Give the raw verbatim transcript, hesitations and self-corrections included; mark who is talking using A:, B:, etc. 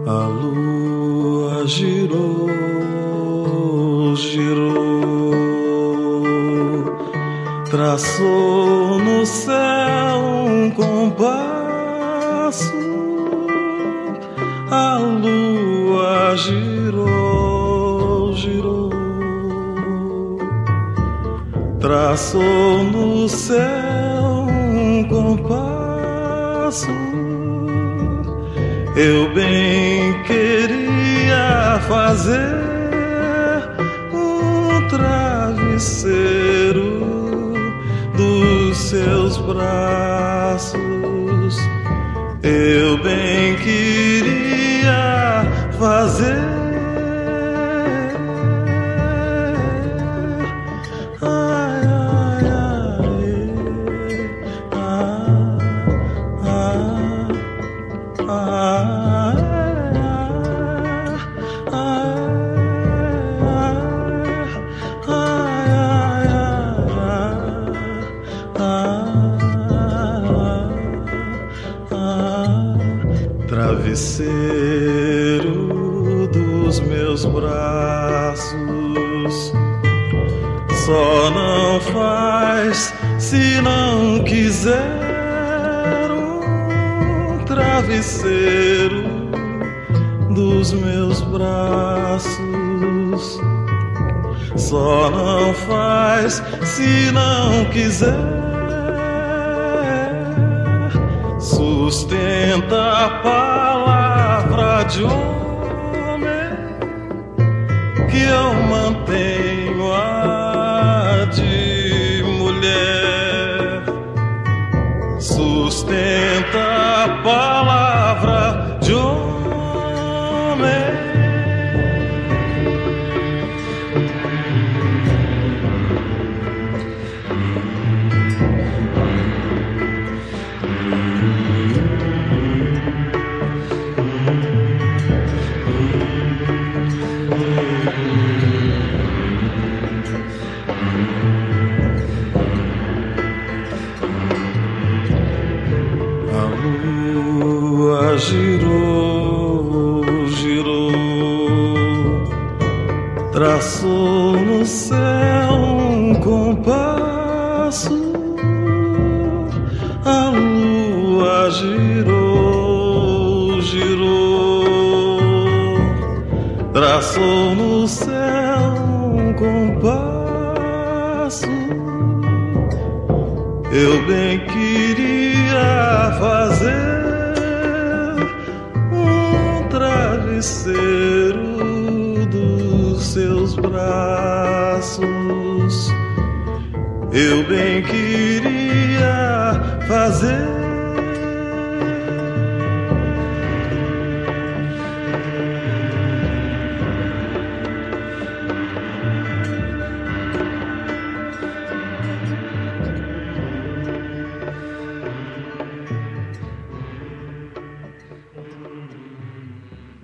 A: A lua girou, girou, traçou no céu um compasso. A lua girou, girou, traçou no céu um compasso. Eu bem queria fazer um travesseiro dos seus braços. Eu bem queria fazer. Travesseiro dos meus braços, só não faz se não quiser. Um travesseiro dos meus braços, só não faz se não quiser. Sustenta a palavra de homem que eu mantenho a de mulher. Sustenta a palavra de homem. A lua girou, girou, traçou no céu um compasso. A lua girou, girou, traçou no céu um compasso. Eu bem queria fazer um travesseiro dos seus braços. Eu bem queria fazer